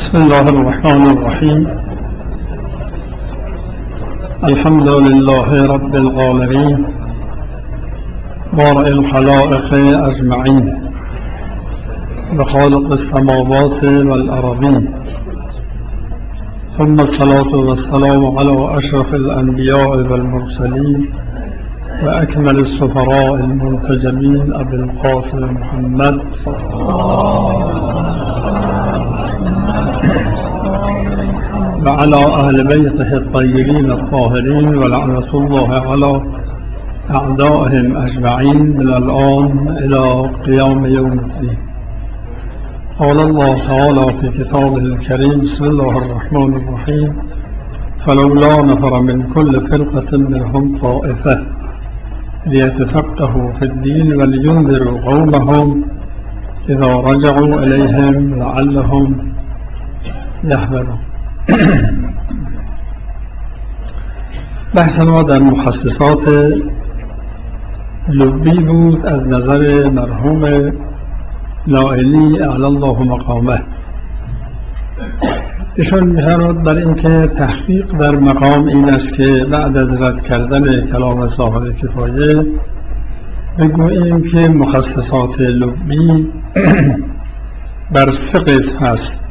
بسم الله الرحمن الرحيم. الحمد لله رب العالمين بارئ الخلائق أجمعين وخالق السماوات والأراضين، ثم الصلاة والسلام على أشرف الأنبياء والمرسلين وأكمل السفراء المنتجبين أبي القاسم محمد وعلى أهل بيته الطيبين الطاهرين، ولعنة الله على أعدائهم أجمعين من الآن إلى قيام يوم الدين. قال الله تعالى في كتابه الكريم: بسم الله الرحمن الرحيم. فلولا نفر من كل فرقة منهم طائفة ليتفقهوا في الدين ولينذروا قومهم إذا رجعوا إليهم لعلهم يحذرون. بحث ما در مخصصات لبی بود از نظر مرحوم نائلی اعلی الله مقامه. ایشان می‌فرماید بر اینکه تحقیق در مقام این است که بعد از رد کردن کلام صاحب کفایه بگوییم که مخصصات لبی بر سه قسم هست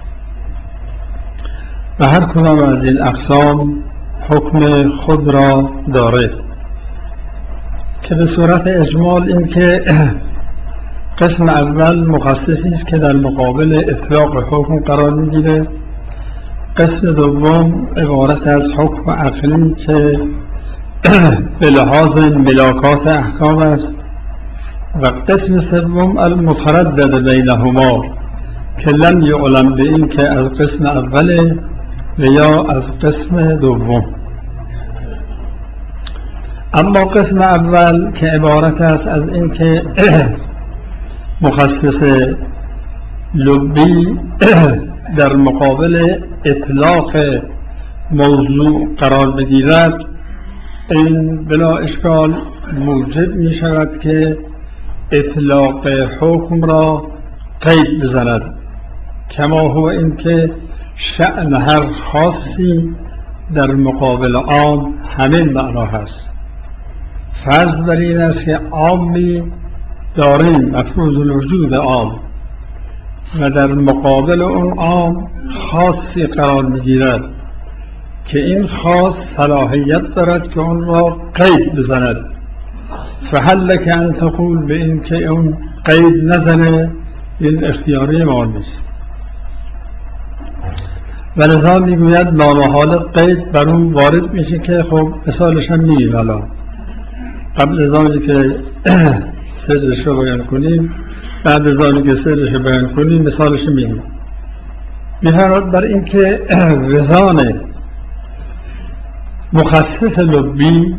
و هر کدام از این اقسام حکم خود را داره که به صورت اجمال این که قسم اول مخصصی است که در مقابل اطلاق حکم قرار میگیره. قسم دوم عبارت از حکم عقلی که به لحاظ ملاکات احکام است و قسم سوم المتردد بینهما که لم یعلم به این که از قسم اوله و یا از قسم دوم. اما قسم اول که عبارت است از این که مخصص لبی در مقابل اطلاق موضوع قرار بگیرد، این بلا اشکال موجب می شود که اطلاق حکم را قید بزند، کما هو این که شأن هر خاصی در مقابل عام همین معنا هست. فرض بر این است که عامی داریم مفروض الوجود عام و در مقابل اون عام خاصی قرار میگیرد که این خاص صلاحیت دارد که اون را قید بزند. فهل لک ان تقول به این که اون قید نزنه، این اختیاری ما نیست. و لذا میگوید لامحال قید بر اون وارد میشه که خب مثالش هم میگیم الان قبل از آنی که سرش رو بیان کنیم، بعد از آنی که سرش رو بیان کنیم مثالش میگیم. میفرماید بر این که وزان مخصص لبی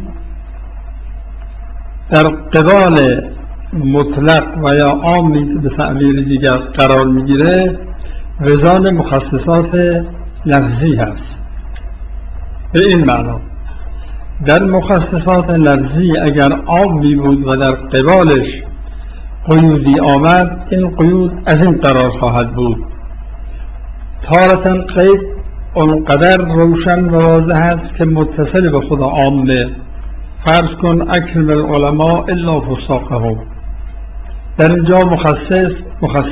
در قبال مطلق و یا عامی به تعبیر دیگر قرار میگیره، وزان مخصصات لفظی هست. به این معنا در مخصصات لفظی اگر عامی بود و در قبالش قیودی آمد، این قیود از این قرار خواهد بود. تارة قید اونقدر روشن و واضح است که متصل به خود عامه. فرض کن اکرم العلماء الا فساقهم. در اینجا مخصص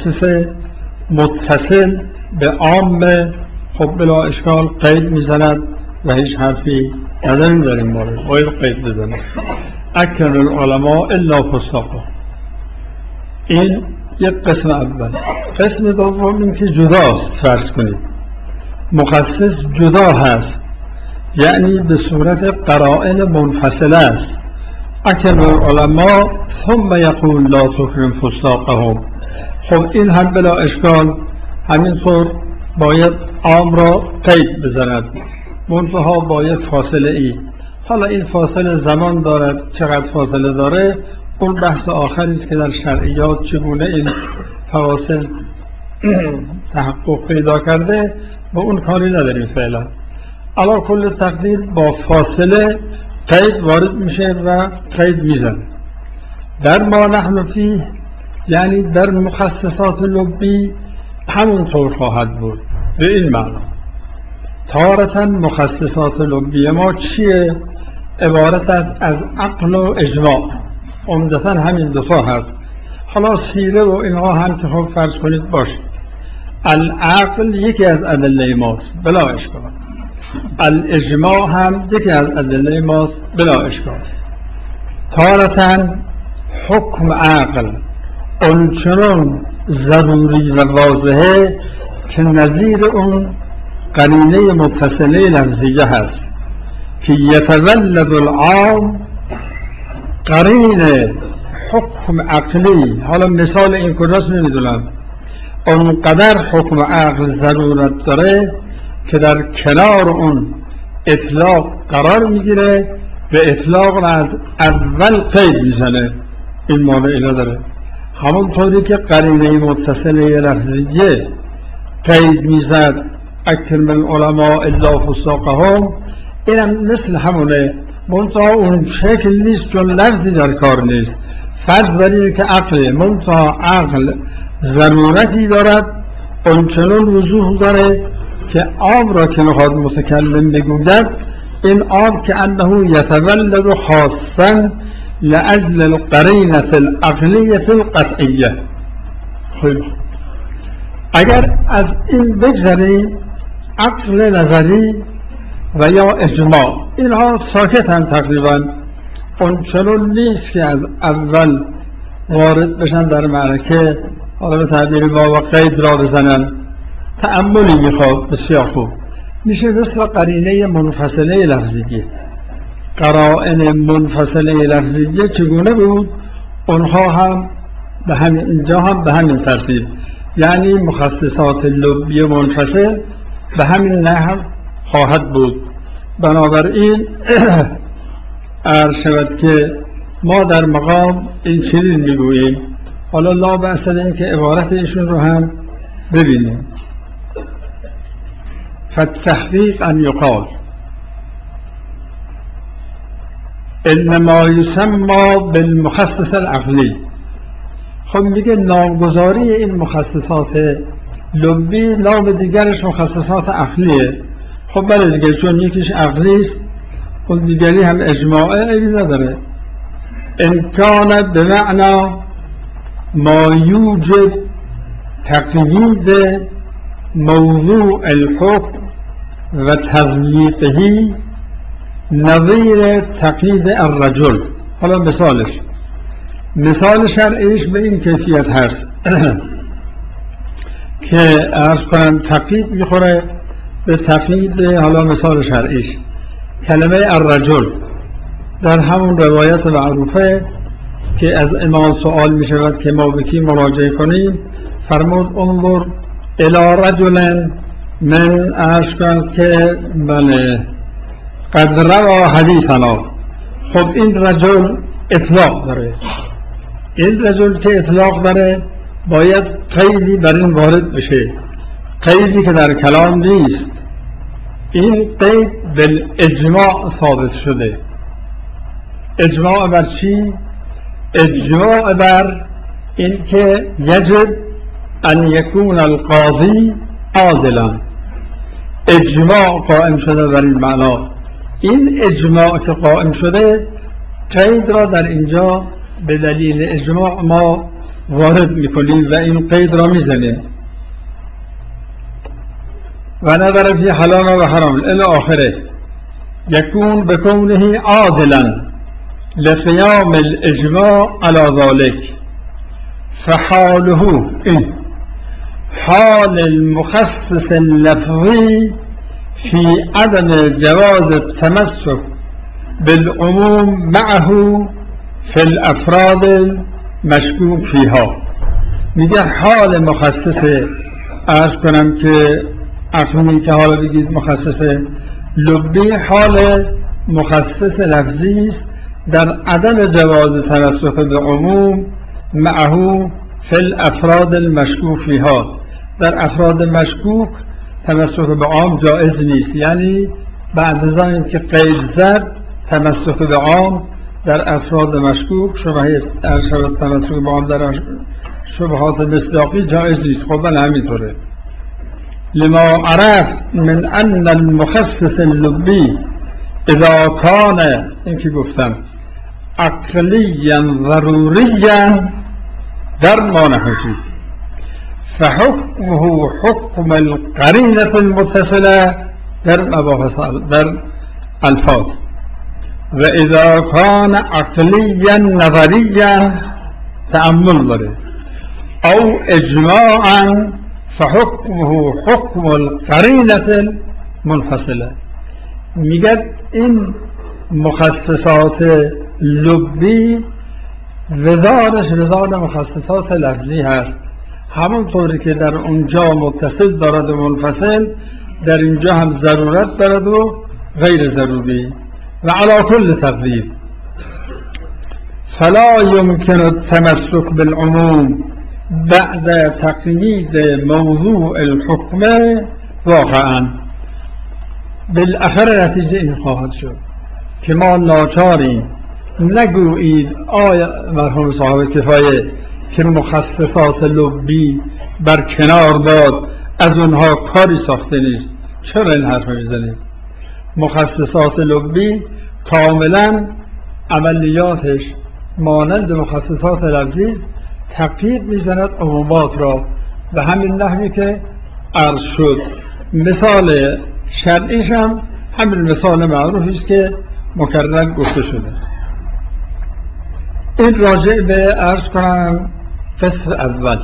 متصل به عامه، خب بلا اشکال قید میزند و هیچ حرفی نداریم در این مورد، باید قید بزنید اکرم العلماء الا فساقهم. این یک قسم اول. قسم دوم این که جداست. فرض کنید مخصص جدا هست، یعنی به صورت قرائن منفصله است. اکرم العلماء ثم یقول لا تکرم فساقهم. خب این هم بلا اشکال همینطور باید عام را قید بزند، منتها با یک فاصله ای. حالا این فاصله زمان دارد، چقدر فاصله داره اون بحث آخری است که در شرعیات چگونه این فواصل تحقق پیدا کرده، با اون کاری نداریم فعلا. علی کل تقدیر با فاصله قید وارد میشه و قید میزنه. در ما نحن فیه یعنی در مخصصات لبی همونطور خواهد بود. به این معنا تارة مخصصات لبی ما چیه؟ عبارت از عقل و اجماع، عمدتاً همین دوتا هست. حالا سیره و اینها هم که خب فرض کنید باشه. العقل یکی از ادله ماست بلا اشکال، الاجماع هم یکی از ادله ماست بلا اشکال. تارة حکم عقل اونچنان ضروری و واضحه که نظیر اون قرینه متصله لفظیه هست که یتولد العام، قرین حکم عقلی. حالا مثال این کجاست نمیدونم، اونقدر حکم عقل ضرورت داره که در کنار اون اطلاق قرار میگیره و اطلاق را از اول قید میزنه. این معنی اینا داره، همونطوری که قرینه متصله لفظیه قید میزد اکرم العلماء الا فساقهم، اینم مثل همونه، منتها اون شکل نیست چون لفظی در کار نیست. فرض برید که عقل، منتها عقل ضرورتی دارد، اونچنان وضوح داره که آب را که میخواد متکلم بگوید، این آب که انه یتولد خاصا لأجل القرینة العقلیة القطعیه. خیلی خوب، اگر از این بگذاریم عقل نظری و یا اجماع، اینها ساکت هم تقریبا، اونچنان نیست که از اول وارد بشن در معرکه، حالا به تعبیر ما و قید را بزنن. تأملی میخواد. بسیار خوب، میشه مثل قرینه منفصله لفظیه. قرائن منفصله لفظیه چگونه بود؟ اونها هم به همین اینجا هم به همین ترتیب، یعنی مخصصات لبی منفصل به همین نحو خواهد بود. بنابراین عرض شود که ما در مقام این چنین میگوییم. حالا لا بأس این که عبارت ایشون رو هم ببینیم. فالتحقیق ان یقال انما یسمى بالمخصص العقلی. خب میگه نامگذاری این مخصصات لبی نام دیگرش مخصصات عقلیه. خب بله دیگه، چون یکیش عقلی است اون دیگری هم اجماعه، عیبی نداره. ان کان بمعنی ما یوجب تقیید موضوع الحکم و تضییقه نظیر تقیید الرجل. حالا مثال شرعیش به این کیفیت هست که عرض کنم تقیید میخوره به تقیید. حالا مثال شرعیش کلمه الرجل در همون روایت معروفه که از امام سوال می شود که ما به کی مراجعه کنیم، فرمود انظر الی رجل من اشکال که بله قد روا حدیثنا. خب این رجل اطلاق داره، این رجل که اطلاق داره باید قیدی بر این وارد بشه، قیدی که در کلام نیست. این قید بالاجماع ثابت شده. اجماع بر چی؟ اجماع بر این که یجب ان یکون القاضی عادلا. اجماع قائم شده بر این معنا. این اجماع که قائم شده، قید را در اینجا به دلیل اجماع ما وارد میکنیم و این قید را میزنیم. و نظر فی حلال و حرام الی آخره یکون بکونه عادلا لقیام الاجماع على ذلك. فحاله این حال المخصص اللفظی في عدم جواز التمسك بالعموم معه في الافراد المشکوک فيها. میگه حال مخصص، عرض کنم که عقلی که حالا بگید مخصص لبی، حال مخصص لفظی است در عدم جواز تمسک به عموم معه فی الافراد المشکوک فيها. در افراد مشکوک تمسک به عام جائز نیست، یعنی بعد از این که قید زد تمسک به عام در افراد مشکوک، شبهه ارشد تمسک به عام در شبهات مصداقی جائز نیست. خب بله همینطوره. لما عرفت من ان المخصص اللبی اذا کان، این که گفتم، عقلیا ضروریا در ما نحوی فحكمه حكم القرينة المتصلة در مباحث در الفاظ، وإذا كان عقليا نظريا تأمل داره أو إجماعا فحكمه حكم القرينة المنفصلة. میگه این مخصصات لبی وزارش وزار مخصصات لفظی هست، همونطوری که در اونجا متصل دارد و منفصل، در اینجا هم ضرورت دارد و غیر ضروری و علی کل تقدیر. فلا يمكن التمسك بالعموم بعد تقیید موضوع الحکم واقعا. بالاخره نتیجه این خواهد شد که ما ناچاریم نگویید آیا مرحوم صاحب کفایه که مخصصات لبی بر کنار داد، از اونها کاری ساخته نیست. چرا این حرف میزنید؟ مخصصات لبی کاملا عملیاتش مانند مخصصات لفظی تقیید میزند عمومات را به همین نحوی که عرض شد. مثال شرعیش هم همین مثال معروفی است که مکرر گفته شده. این راجع به عرض کنم قسم اول.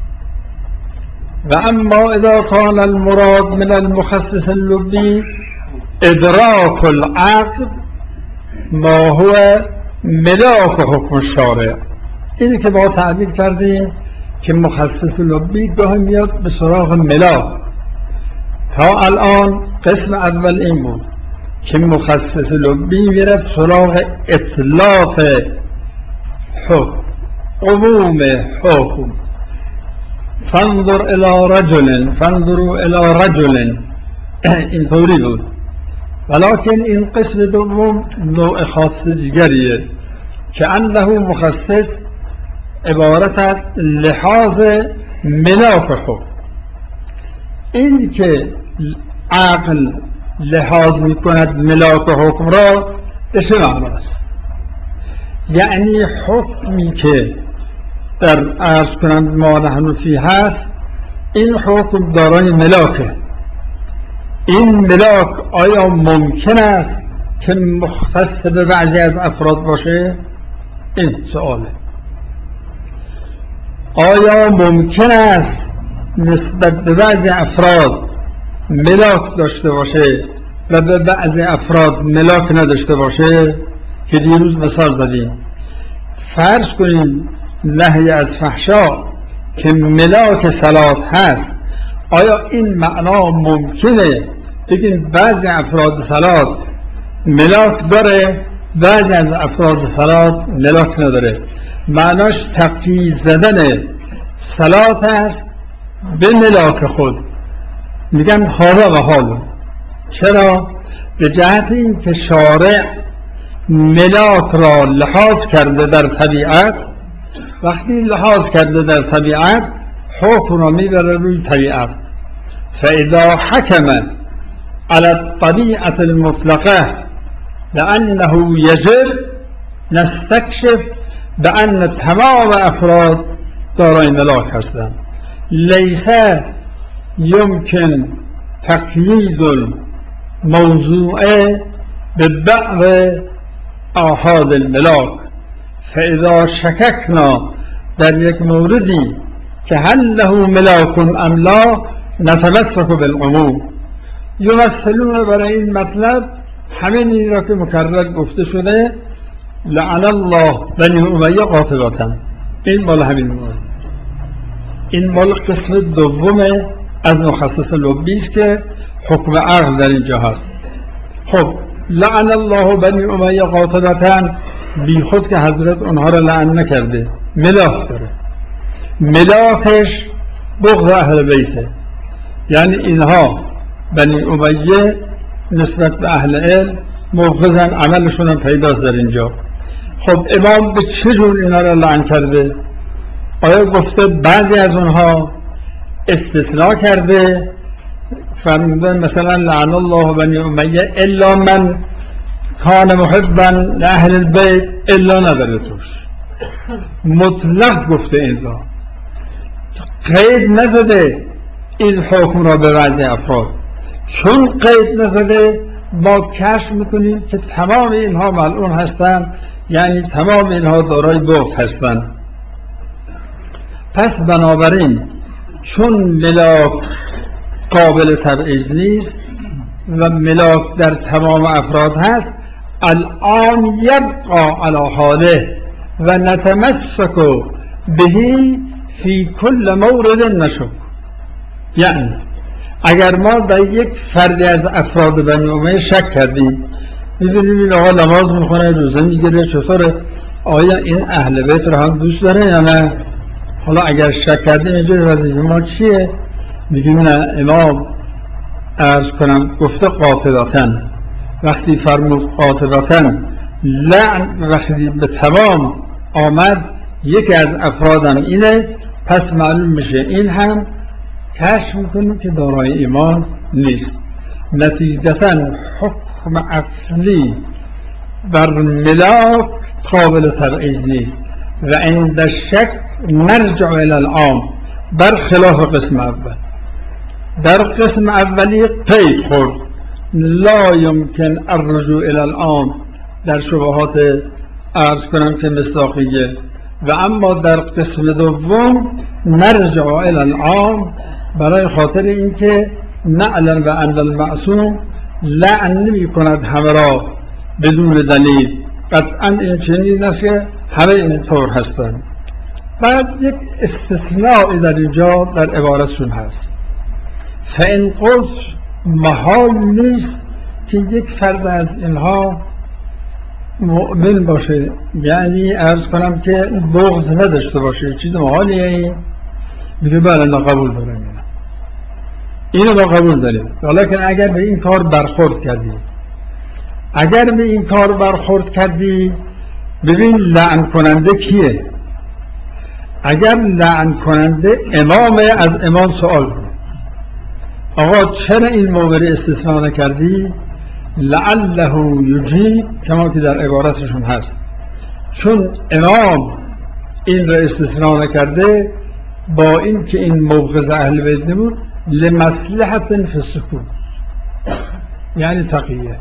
و اما اذا كان المراد من المخصص اللبی ادراک العقل ما هو ملاک حکم الشارع. اینی که با تعبیر کردیم که مخصص لبی گاهی میاد به سراغ ملاک. تا الان قسم اول این بود که مخصص لبی میره سراغ اطلاق حکم، عموم حکم. فانظر الى رجل، فانظروا الى رجل، این طوری بود. ولیکن این قسم دوم نوع خاص دیگریه که انه مخصص عبارت از لحاظ ملاک حکم. این که عقل لحاظ میکند ملاک حکم را به چه معناست؟ یعنی حکمی که در عرض کنند ما نحن فی هست، این حکم دارای ملاکه. این ملاک آیا ممکن است که مختص به بعضی از افراد باشه؟ این سؤاله. آیا ممکن است نسبت به بعضی افراد ملاک داشته باشه و به بعضی افراد ملاک نداشته باشه؟ که دیروز مثال زدیم. فرض کنیم نهی از فحشا که ملاک صلات هست، آیا این معنا ممکنه بگیم بعضی افراد صلات ملاک داره، بعضی از افراد صلات ملاک نداره؟ معناش تقیید زدن صلات است به ملاک خود. میگن حالا و حالو. چرا؟ به جهت این که شارع ملاک را لحاظ کرده در طبیعت. وقتی لحاظ کرده در طبیعت، حکم را میبره روی طبیعت. فاذا حکم على الطبيعة المطلقة لأنه يجب نستكشف بأن تمام أفراد دارای ملاک هستند. ليس يمكن تقييد الموضوع ببعض آحاد الملاک. فإذا شككنا در یک موردی که هل له ملاک ام لا نتمسك بالعموم. یمثلون برای این مطلب همین این را که مکرر گفته شده لعن الله بنی امیه قاطباتا. این مال همین مورد. این مال قسم دوم از مخصص لبی است که حکم عقل در اینجا هست. خب لعن الله بنی امیه قاطباتا، بی خود که حضرت اونها را لعن نکرده، ملاک داره. ملاکش بغض اهل بیته، یعنی اینها بنی امیه نسبت به اهل علم مبغضن، عملشون هم پیداست در اینجا. خب امام به چه جور اینا را لعن کرده؟ آیا گفته بعضی از اونها استثناء کرده فرموده مثلا لعن الله بنی امیه الا من کان محبا لأهل البیت الا نداره توش، مطلق گفته این را، قید نزده این حکم را به وضع افراد. چون قید نزده ما کشف میکنیم که تمام اینها ملعون هستند، یعنی تمام اینها دارای بغض هستند. پس بنابراین چون ملاک قابل تبعیض نیست و ملاک در تمام افراد هست، الان یبقى علی حاله و نتمسک بهی فی کل مورد نشک. یعنی اگر ما در یک فردی از افراد بنی امیه شک کردیم، می‌بینیم این آقا نماز میخونه، روزه میگیره، چطوره، آیا این اهل بیت را هم دوست داره یا نه؟ حالا اگر شک کردیم اینجوری وظیفه ما چیه؟ میگیم نه، امام عرض کنم گفته قاطبتاً، وقتی فرمود قاطبتاً لعن وقتی به تمام آمد یکی از افرادم اینه، پس معلوم میشه این هم کشف میکنیم که دارای ایمان نیست. نتیجتاً حکم عقلی بر ملاک قابل تبعیض نیست و عند الشک نرجع الى العام، برخلاف قسم اول. در قسم اولی قید خورد لا يمكن الرجوع الى العام در شبهات عرض کنم که مصداقیه، و اما در قسم دوم نرجع الى العام برای خاطر اینکه نعلم و ان المعصوم لعن نمی کند همه را بدون دلیل، قطعا این چنین است که همه این طور هستند. بعد یک استثناء در اینجا در عبارتشون هست، فإن قلت محال نیست که یک فرد از اینها مؤمن باشه، یعنی عرض کنم که بغض نداشته باشه، چیز محالیه این؟ میگه بله نه قبول دارم، اینو ما قبول داریم، ولیکن اگر به این کار برخورد کردی، اگر به این کار برخورد کردی، ببین لعن کننده کیه. اگر لعن کننده امامه، از امام سوال کن آقا چرا این مورد استثناء نکردی؟ لعله یجیب، کما که در عبارتشون هست، چون امام این را استثناء نکرده با این که این موقظ اهل بیت نبود، لمصلحت فی السکوت، یعنی تقیه.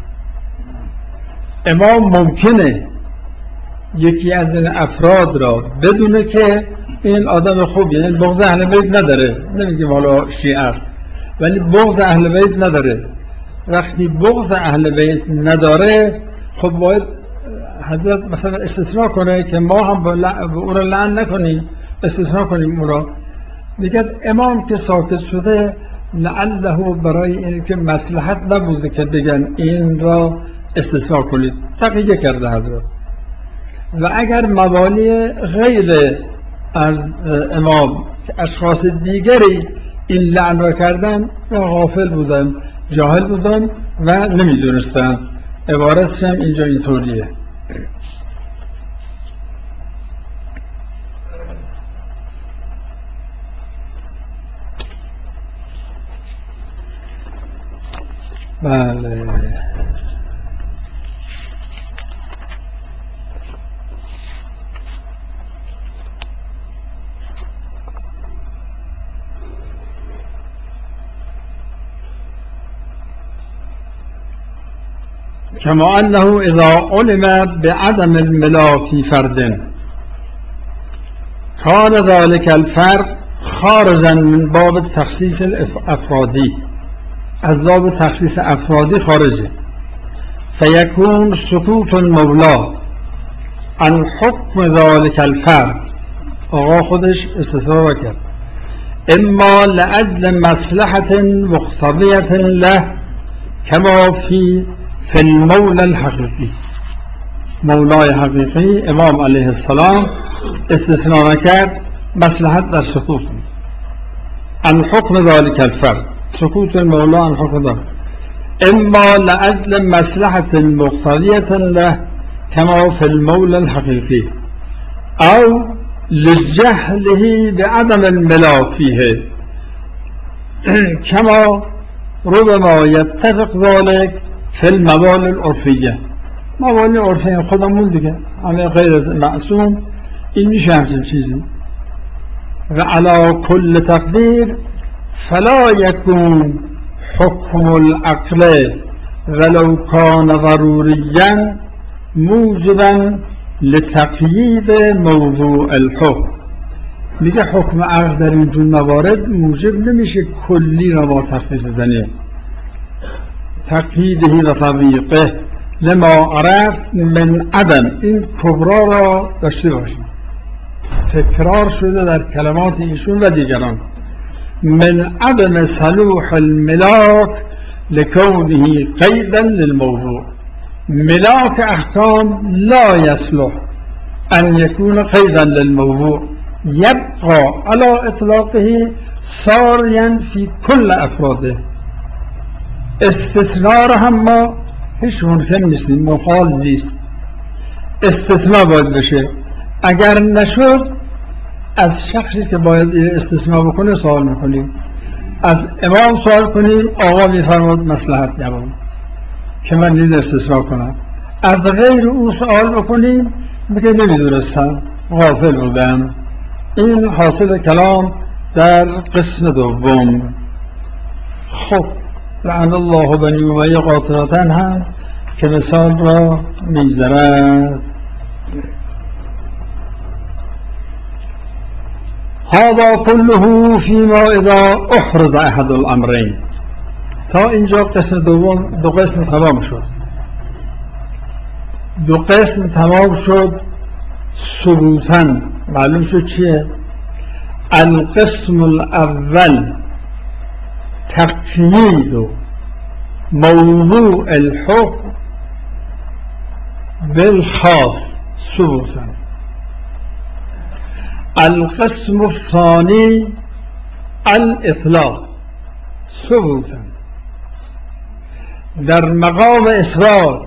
امام ممکنه یکی از این افراد را بدونه که این آدم خوبیه، یعنی بغض اهل بیت نداره، نمیگیم حالا شیعه است، ولی بغض اهل بیت نداره. وقتی بغض اهل بیت نداره، خب باید حضرت مثلا استثناء کنه که ما هم به اون را لعن نکنیم، استثناء کنیم اون را. میگه امام که ساکت شده، لعله برای این که مصلحت نبوده که بگن این را استثناء کنید، تقیه کرده حضرت. و اگر موالی غیر از امام که اشخاص دیگری این لعن را کردن، غافل بودن، جاهل بودن و نمیدونستن، عبارتش هم اینجا اینطوریه. بله كما أنه إذا علم بعدم الملاك في فرد كان ذلك الفرد خارجا من باب التخصيص الأفرادي، از باب تخصیص افرادی خارجه، فيكون سكوت المولى عن حكم ذلك الفرد، آقا خودش استثناء کرد، اما لأجل مصلحة مقتضية له كما في المولى الحقيقي، مولای حقیقی امام علیه السلام استثناء نکرد، مصلحت در سکوت عن حکم ذلك الفرد، سکوت المولى عن حکم ذلك، اما لأجل مصلحة مقتضية له كما في المولى الحقيقي او لجهله بعدم الملاك فيه كما ربما يتفق ذلك في الموال العرفية. موال عرفية خودمون دیگه همه غیر از معصوم این میشه همچین چیزی. و على كل تقدير فلا يكون حكم العقل ولو كان ضروريا موجبا لتقیید موضوع الحكم. میگه حکم عقل در این جور موارد موجب نمیشه کلی را با تخصیص بزنه. تقییده و تضییقه لما عرفت من عدم، این کبرا را داشته باشید. تکرار شده در کلمات ایشون و دیگران. من عدم صلوح الملاک لكونه قيدا للموضوع. ملاك احكام لا يصلح ان يكون قيدا للموضوع، يبقى على اطلاقه ساريا في كل افراده. استثناء هم ما هیچ ممکن نیست، محال نیست. استثناء باید بشه. اگر نشد از شخصی که باید استثناء بکنه سوال میکنیم. از امام سوال کنیم، آقا میفرماد مصلحت نبود که من این استثناء کنم. از غیر او سوال بکنیم، میگه نمیدونستم، غافل بودم. این حاصل کلام در قسم دوم. خب لعن الله بنی امیه قاطبتاً هم که مثال را میزند. هذا كله فيما اذا احرز احد الامرين. تا اینجا قسم دوم، دو قسم تمام شد. دو قسم تمام شد ثبوتاً. معلوم شد چیه؟ القسم الاول تقیید موضوع الحكم بالخاص ثبوتاً. القسم الثاني الإطلاق ثبوتا. در مقام إثبات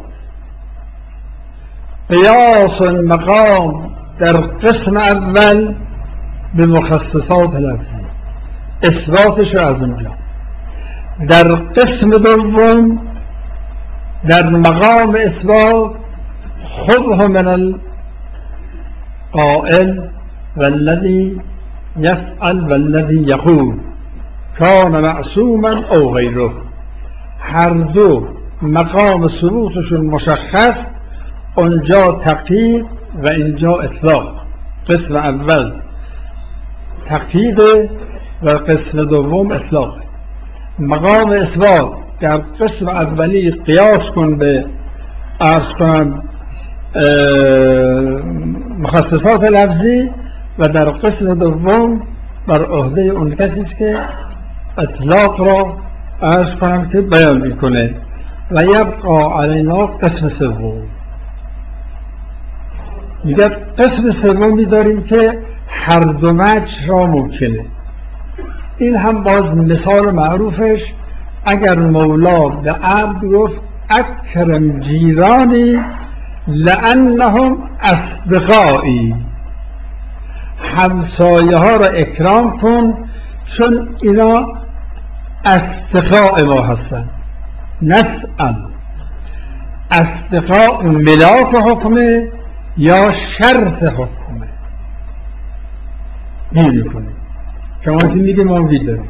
قياس المقام در قسم اول بمخصصات لفظی، اثباتش از اونجا. در قسم دوم در مقام اثبات خذه من القائل والذي يفعل والذي يقول كان معصوما او غيره. هر دو مقام ثبوتشون مشخص، اونجا تقیید و اینجا اطلاق. قسم اول تقیید و قسم دوم اطلاق. مقام اثبات در قسم اولی قیاس کن به عرض کنم مخصصات لفظی، و در قسم دوم بر عهده اون کسی است که اطلاق را عرض کنم که بیان میکنه. و یبقا علینا قسم سوم. میگه قسم سومی داریم که هر دو وجه را ممکنه. این هم باز مثال معروفش، اگر مولا به عبد گفت اکرم جیرانی لانهم اصدقایی، همسایه ها را اکرام کن چون اینا اصدقاء ما هستن. نسأل اصدقاء ملاک حکمه یا شرط حکمه گیر میکنیم. شما که میگه ما داریم.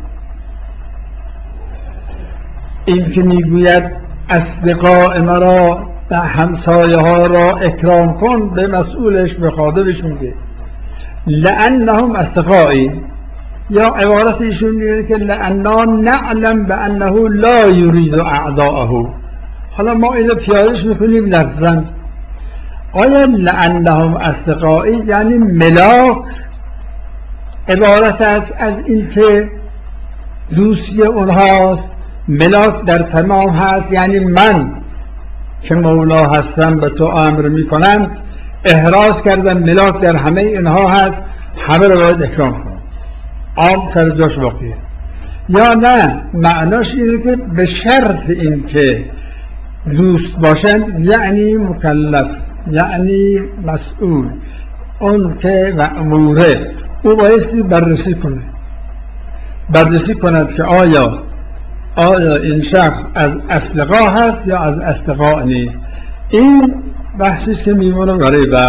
این که میگوید اصدقاء مرا و همسایه ها را اکرام کن، به مسئولش به خادمش میگه لأنهم اصدقائي، یا عبارت ایشون میگه که لأننا نعلم بأنه لا يريد اعداءه. حالا ما اینو پیادش میکنیم لفظاً. آیا لأنهم اصدقائي یعنی ملاک عبارت است از این که دوستی اونهاست؟ ملاک در تمام هست، یعنی من که مولا هستم به تو امر میکنم، احراز کردن ملاک در همه اینها هست، همه رو باید اکرام کنم، عام تر جاش باقیه. یا نه معناش اینه که به شرط این که دوست باشن، یعنی مکلف، یعنی مسئول، اون که مأموره، او بایستی بررسی کنه، بررسی کند که آیا آیا این شخص از اصدقاء هست یا از اصدقاء نیست. این بحثیست که میمونه برای